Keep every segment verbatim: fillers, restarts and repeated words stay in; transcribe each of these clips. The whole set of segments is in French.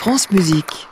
France Musique.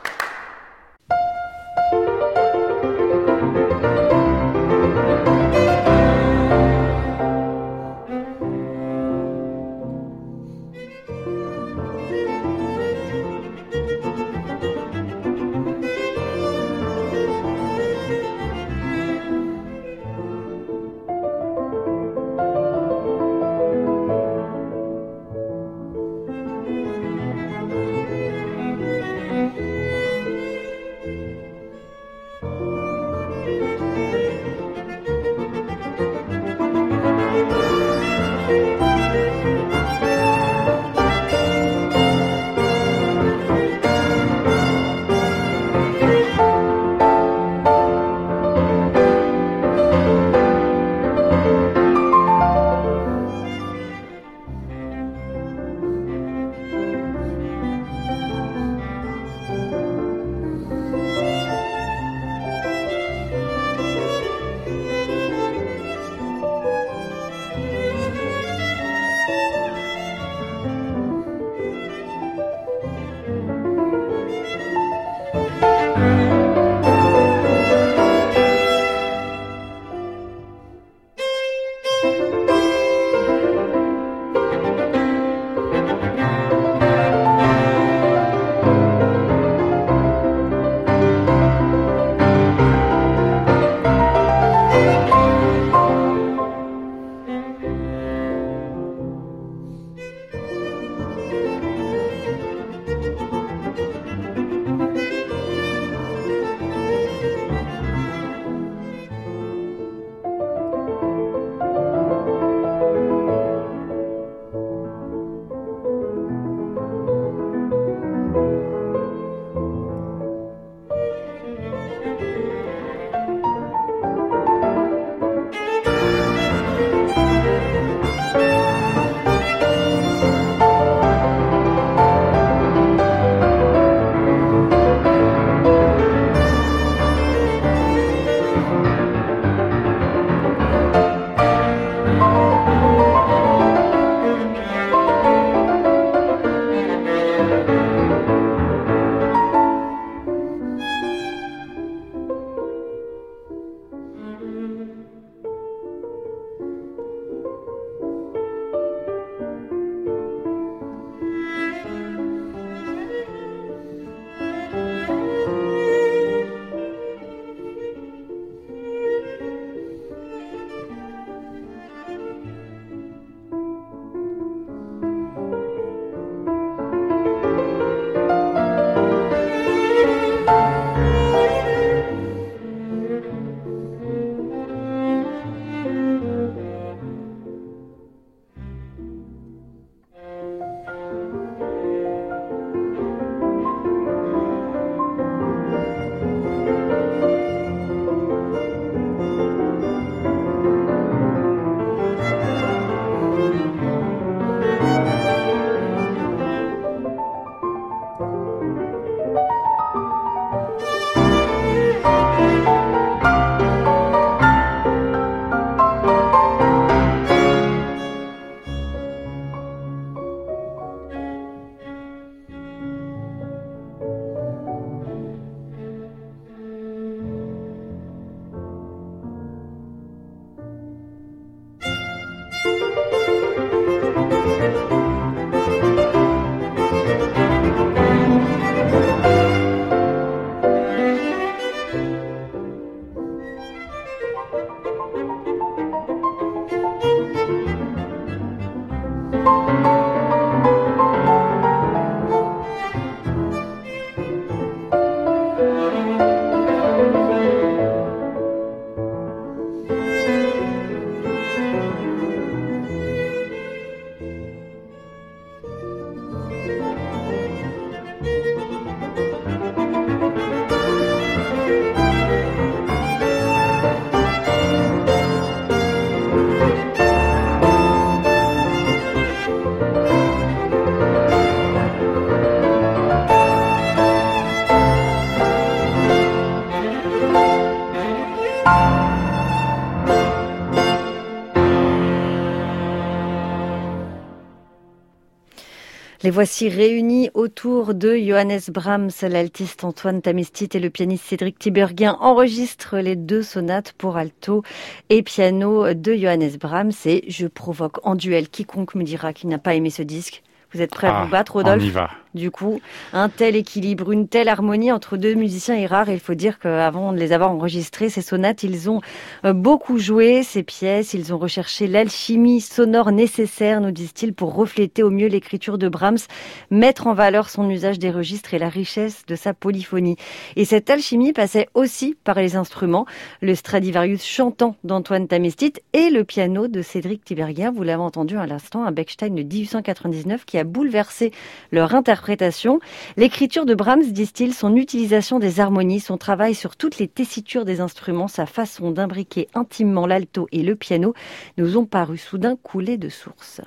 Les voici réunis autour de Johannes Brahms. L'altiste Antoine Tamestit et le pianiste Cédric Tiberghien enregistrent les deux sonates pour alto et piano de Johannes Brahms. Et je provoque en duel quiconque me dira qu'il n'a pas aimé ce disque. Vous êtes prêts à vous Ah, battre, on y Rodolphe? va. Du coup, un tel équilibre, une telle harmonie entre deux musiciens est rare. Et il faut dire qu'avant de les avoir enregistrés, ces sonates, ils ont euh, beaucoup joué ces pièces. Ils ont recherché l'alchimie sonore nécessaire, nous disent-ils, pour refléter au mieux l'écriture de Brahms, mettre en valeur son usage des registres et la richesse de sa polyphonie. Et cette alchimie passait aussi par les instruments, le Stradivarius chantant d'Antoine Tamestit et le piano de Cédric Tiberghien. Vous l'avez entendu à l'instant, un Bechstein de dix-huit cent quatre-vingt-dix-neuf qui a bouleversé leur interprétation. L'écriture de Brahms, disent-ils, son utilisation des harmonies, son travail sur toutes les tessitures des instruments, sa façon d'imbriquer intimement l'alto et le piano, nous ont paru soudain couler de source.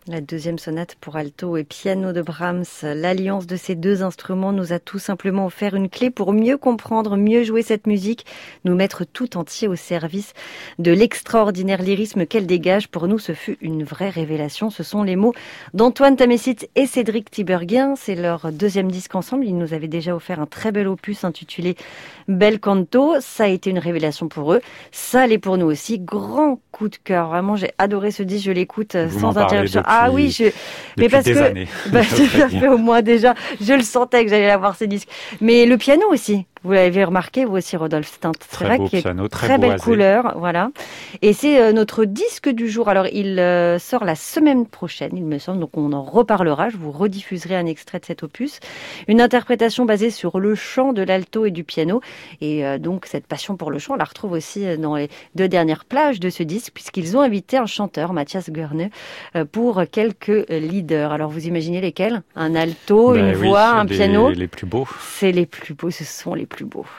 La deuxième sonate pour alto et piano de Brahms. L'alliance de ces deux instruments nous a tout simplement offert une clé pour mieux comprendre, mieux jouer cette musique, nous mettre tout entier au service de l'extraordinaire lyrisme qu'elle dégage. Pour nous, ce fut une vraie révélation. Ce sont les mots d'Antoine Tamécite et Cédric Tiberghien. C'est leur deuxième disque ensemble. Ils nous avaient déjà offert un très bel opus intitulé Bel Canto. Ça a été une révélation pour eux. Ça l'est pour nous aussi. Grand coup de cœur. Vraiment, j'ai adoré ce disque. Je l'écoute Vous sans interruption. Depuis, ah oui, je... mais parce des que années. bah, ça fait au moins déjà, je le sentais que j'allais avoir ces disques. Mais le piano aussi, vous l'avez remarqué, vous aussi, Rodolphe Stint. C'est vrai qu'il y a très, très belle boisé. couleur, voilà. Et c'est euh, notre disque du jour. Alors, il euh, sort la semaine prochaine, il me semble, donc on en reparlera. Je vous rediffuserai un extrait de cet opus. Une interprétation basée sur le chant de l'alto et du piano. Et euh, donc, cette passion pour le chant, on la retrouve aussi dans les deux dernières plages de ce disque, puisqu'ils ont invité un chanteur, Mathias Goerne, euh, pour quelques leaders. Alors, vous imaginez lesquels? Un alto, ben une oui, voix, un les, piano. Les plus beaux. C'est les plus beaux, ce sont les plus beaux.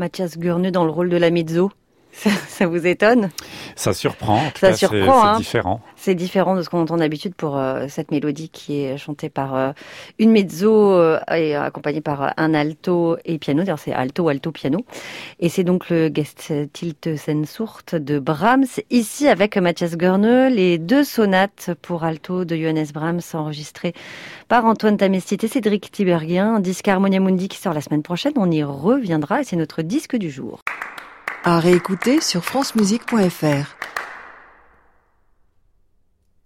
Mathias Gurneux dans le rôle de la mezzo. Ça, ça vous étonne? Ça surprend, en tout ça cas, surprend, c'est, c'est hein. différent. C'est différent de ce qu'on entend d'habitude pour euh, cette mélodie qui est chantée par euh, une mezzo euh, et accompagnée par un alto et piano. D'ailleurs, c'est alto, alto, piano. Et c'est donc le Gesttilte Sehnsucht de Brahms. Ici, avec Mathias Gurneux, les deux sonates pour alto de Johannes Brahms enregistrées par Antoine Tamestit et Cédric Tiberghien. Un disque Harmonia Mundi qui sort la semaine prochaine. On y reviendra et c'est notre disque du jour. À réécouter sur francemusique point f r.